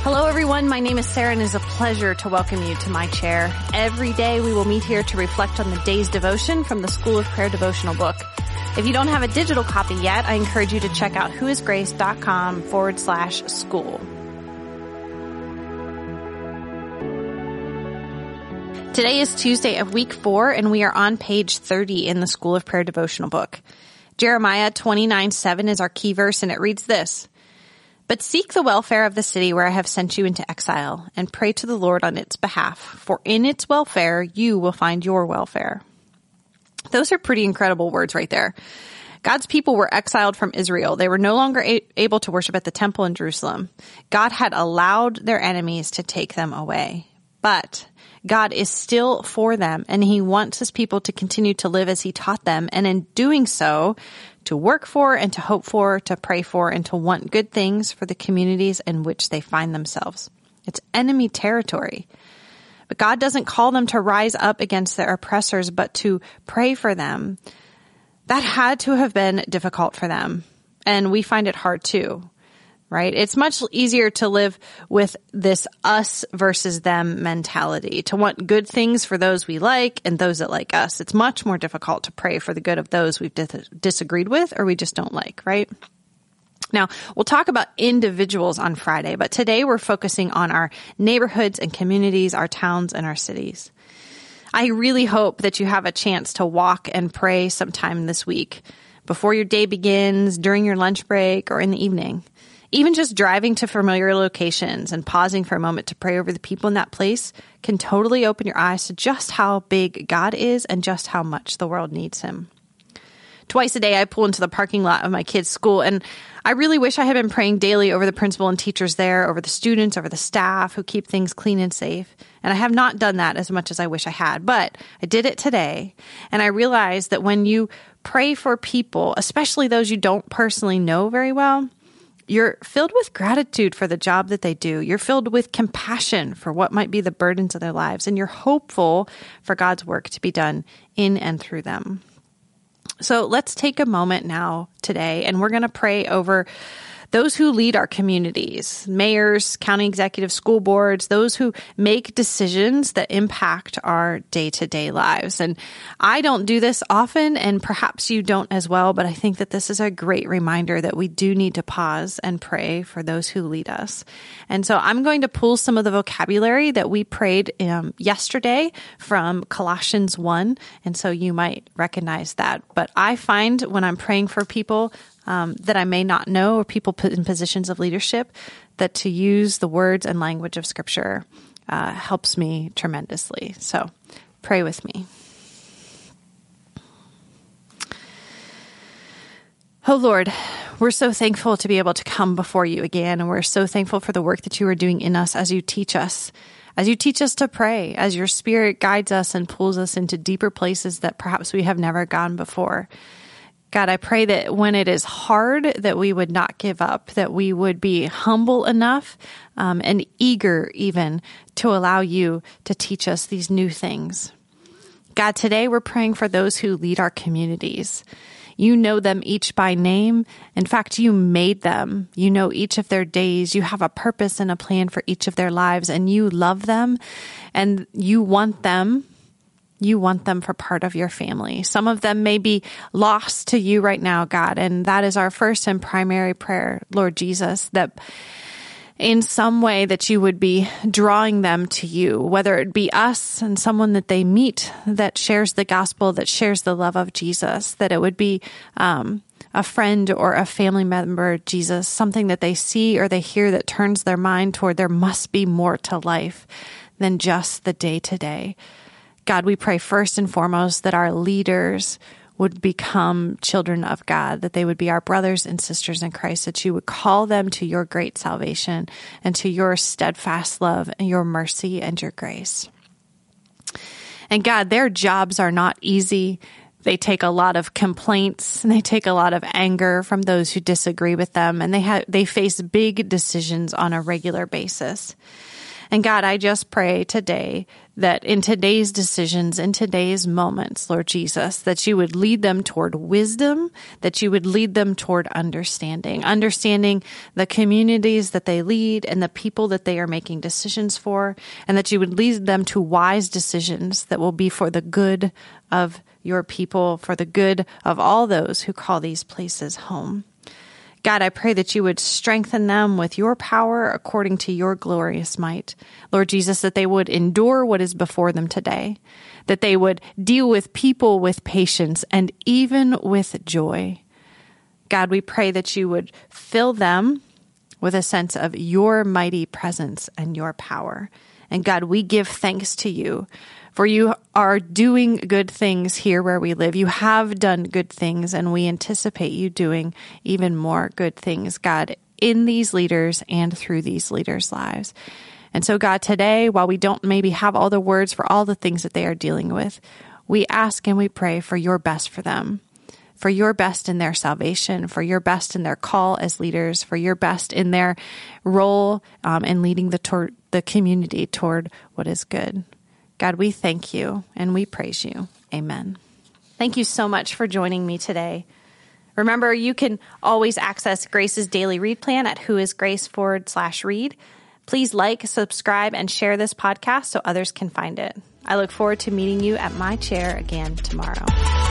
Hello, everyone. My name is Sarah, and it is a pleasure to welcome you to my chair. Every day we will meet here to reflect on the day's devotion from the School of Prayer devotional book. If you don't have a digital copy yet, I encourage you to check out whoisgrace.com/school. Today is Tuesday of week 4, and we are on page 30 in the School of Prayer devotional book. Jeremiah 29:7 is our key verse, and it reads this: "But seek the welfare of the city where I have sent you into exile, and pray to the Lord on its behalf, for in its welfare you will find your welfare." Those are pretty incredible words right there. God's people were exiled from Israel. They were no longer able to worship at the temple in Jerusalem. God had allowed their enemies to take them away. But God is still for them, and he wants his people to continue to live as he taught them, and in doing so, to work for and to hope for, to pray for, and to want good things for the communities in which they find themselves. It's enemy territory. But God doesn't call them to rise up against their oppressors, but to pray for them. That had to have been difficult for them, and we find it hard too. Right? It's much easier to live with this us versus them mentality, to want good things for those we like and those that like us. It's much more difficult to pray for the good of those we've disagreed with or we just don't like, right? Now, we'll talk about individuals on Friday, but today we're focusing on our neighborhoods and communities, our towns and our cities. I really hope that you have a chance to walk and pray sometime this week, before your day begins, during your lunch break, or in the evening. Even just driving to familiar locations and pausing for a moment to pray over the people in that place can totally open your eyes to just how big God is and just how much the world needs him. Twice a day, I pull into the parking lot of my kids' school, and I really wish I had been praying daily over the principal and teachers there, over the students, over the staff who keep things clean and safe. And I have not done that as much as I wish I had, but I did it today. And I realized that when you pray for people, especially those you don't personally know very well, you're filled with gratitude for the job that they do. You're filled with compassion for what might be the burdens of their lives, and you're hopeful for God's work to be done in and through them. So let's take a moment now today, and we're going to pray over those who lead our communities, mayors, county executives, school boards, those who make decisions that impact our day-to-day lives. And I don't do this often, and perhaps you don't as well, but I think that this is a great reminder that we do need to pause and pray for those who lead us. And so I'm going to pull some of the vocabulary that we prayed yesterday from Colossians 1, and so you might recognize that. But I find when I'm praying for people that I may not know, or people put in positions of leadership, that to use the words and language of Scripture helps me tremendously. So pray with me. Oh Lord, we're so thankful to be able to come before you again, and we're so thankful for the work that you are doing in us as you teach us. As you teach us to pray, as your Spirit guides us and pulls us into deeper places that perhaps we have never gone before. God, I pray that when it is hard, that we would not give up, that we would be humble enough and eager even to allow you to teach us these new things. God, today we're praying for those who lead our communities. You know them each by name. In fact, you made them. You know each of their days. You have a purpose and a plan for each of their lives, and you love them, and you want them. You want them for part of your family. Some of them may be lost to you right now, God, and that is our first and primary prayer, Lord Jesus, that in some way that you would be drawing them to you, whether it be us and someone that they meet that shares the gospel, that shares the love of Jesus, that it would be a friend or a family member, Jesus, something that they see or they hear that turns their mind toward there must be more to life than just the day-to-day. God, we pray first and foremost that our leaders would become children of God, that they would be our brothers and sisters in Christ, that you would call them to your great salvation and to your steadfast love and your mercy and your grace. And God, their jobs are not easy. They take a lot of complaints and they take a lot of anger from those who disagree with them, and they face big decisions on a regular basis. And God, I just pray today that in today's decisions, in today's moments, Lord Jesus, that you would lead them toward wisdom, that you would lead them toward understanding the communities that they lead and the people that they are making decisions for, and that you would lead them to wise decisions that will be for the good of your people, for the good of all those who call these places home. God, I pray that you would strengthen them with your power according to your glorious might. Lord Jesus, that they would endure what is before them today, that they would deal with people with patience and even with joy. God, we pray that you would fill them with a sense of your mighty presence and your power. And God, we give thanks to you, for you are doing good things here where we live. You have done good things, and we anticipate you doing even more good things, God, in these leaders and through these leaders' lives. And so, God, today, while we don't maybe have all the words for all the things that they are dealing with, we ask and we pray for your best for them, for your best in their salvation, for your best in their call as leaders, for your best in their role in leading the community toward what is good. God, we thank you and we praise you. Amen. Thank you so much for joining me today. Remember, you can always access Grace's daily read plan at whoisgrace.com/read. Please like, subscribe, and share this podcast so others can find it. I look forward to meeting you at my chair again tomorrow.